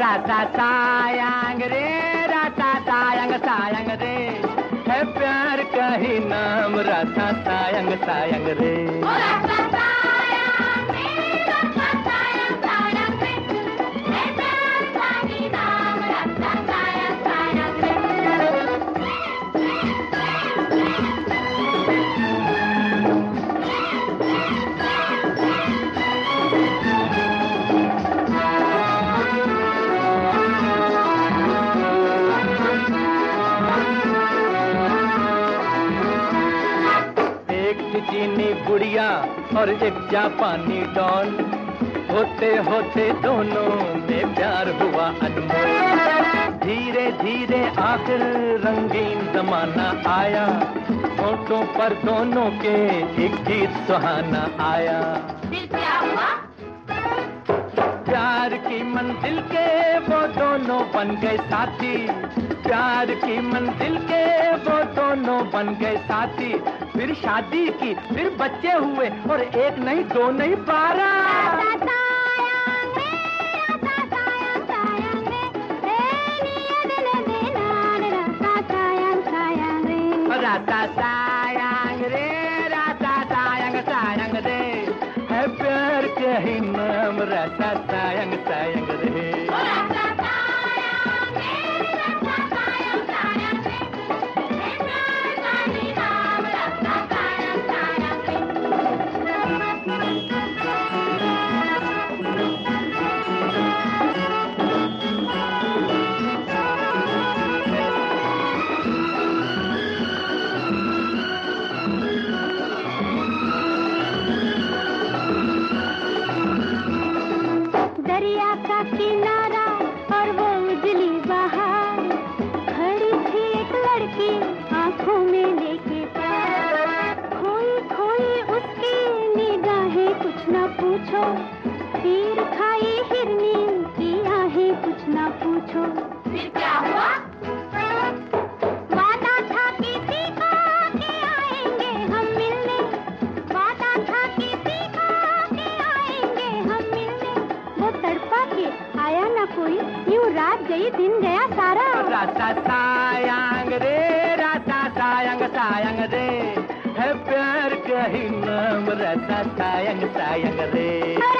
राता सायंग रे, राता सायंग सायंग रे, है प्यार का ही नाम राता सायंग सायंग रे। राता सायंग रे, राता सायंग सायंग रे, है प्यार का ही नाम राता सायंग सायंग रे। चीनी गुड़िया और एक जापानी डॉल, होते होते दोनों में प्यार हुआ अनमोल। धीरे धीरे आखिर रंगीन जमाना आया, होठों पर दोनों के एक गीत सुहाना आया। फिर क्या हुआ? प्यार की मंजिल के वो दोनों बन गए साथी, प्यार की मंजिल के वो दोनों बन गए साथी। फिर शादी की, फिर बच्चे हुए, और एक नहीं दो नहीं 12। राता सायंग रे, राता सायंग सायंग रे, है प्यार का ही नाम राता सायंग सायंग रे। दरिया का किनारा और वो उजली बहार, खड़ी थी एक लड़की आंखों में लेके प्यार। खोई खोई उसकी निगाहें कुछ न पूछो, तीर खाई हिरनी की आहें कुछ न पूछो। फिर क्या हुआ? वादा था किसी को कि आएंगे हम मिलने, वादा था किसी को कि आएंगे हम मिलने। वो तड़पा के आया ना कोई, यूं रात गई दिन गया सारा। राता सायंग रे, राता सायंग सायंग रे, है प्यार का ही नाम राता सायंग सायंग रे।